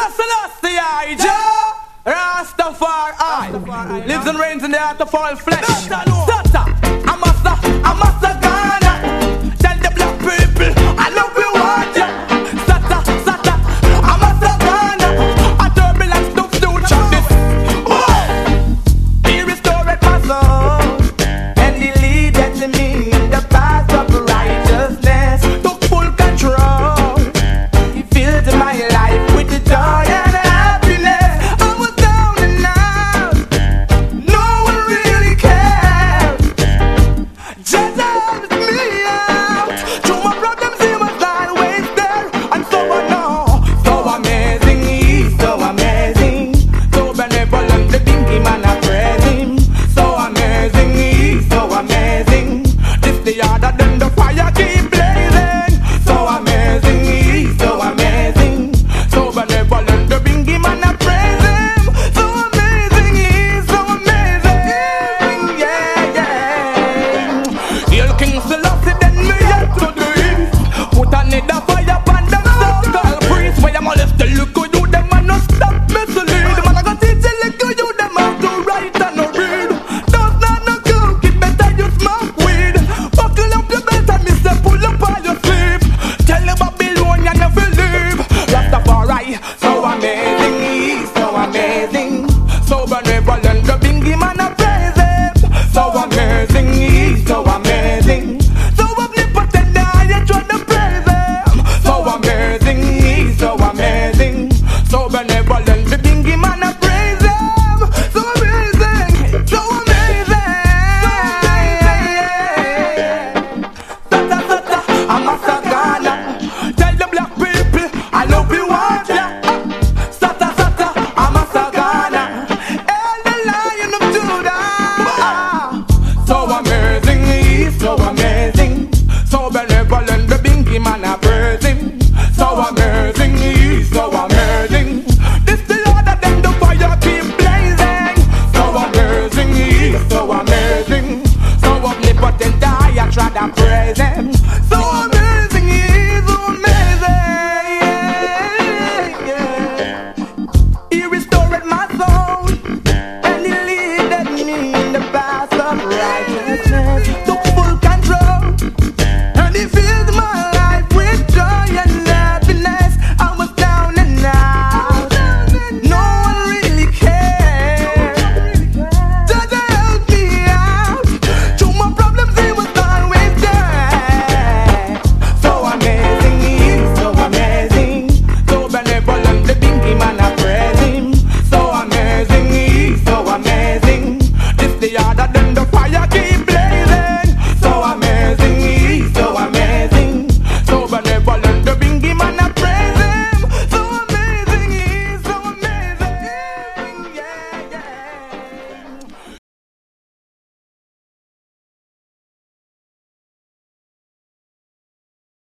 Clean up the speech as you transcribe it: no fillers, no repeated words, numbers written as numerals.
Selassie, Jah Rastafari lives and reigns in the heart of all flesh. Sata, Amasa Ghana. Tell the black people I love you want ya. Sata, Amasa Ghana. A turbulence to future this. He restored my soul and he leaded me in the path of righteousness. Took full control. He filled my life with the joy and happiness. I was down and out. No one really cared. Just helped me out. Through my problems, he was always there. And so I know, so amazing, he's so amazing. So benevolent, the dinky man, I praise him. So amazing, he's so amazing. This the harder than the fire keep blazing. So amazing, he's so amazing. So benevolent, the bingy man, I praise him. So amazing, he's so amazing. Yeah. Hail King Selassie, then me head to the east. Put on it the fire upon them so-called priests. Where them all left the look good, you them and no stop me to lead. The man I got teach the lick you them how to write and no read. Does not no cook, it better you smoke weed. Buckle up your belt and me say pull up all your sleep. Tell the Babylonian you feel leave. Rastafari, so amazing, he's so amazing. So benevolent, the bingy man I praise him. So amazing, he's so amazing. So omnipotent, I try to praise him. So amazing, he's so amazing. So benevolent, the bingy man I praise him. So amazing, so amazing. Sata, Amasa Ghana. Tell the black people I love you want ya. Sata, Amasa Ghana. El the Lion of Judah. So amazing, he's so amazing. So benevolent, the bingy man I praise him. So amazing, he's so amazing. This the order then the fire keep blazing. So amazing, he's so amazing. So omnipotent, I try to praise him. So amazing, he's so amazing. Yeah. He restored my soul and he leaded me in the path of righteousness. Took full control and he filled my life with joy and happiness. I was down and out. No one really cared. Just help me out. Through my problems, he was always there. So amazing, he's so amazing. So benevolent, the bingy man I praise him. So amazing, he's so amazing. This the harder than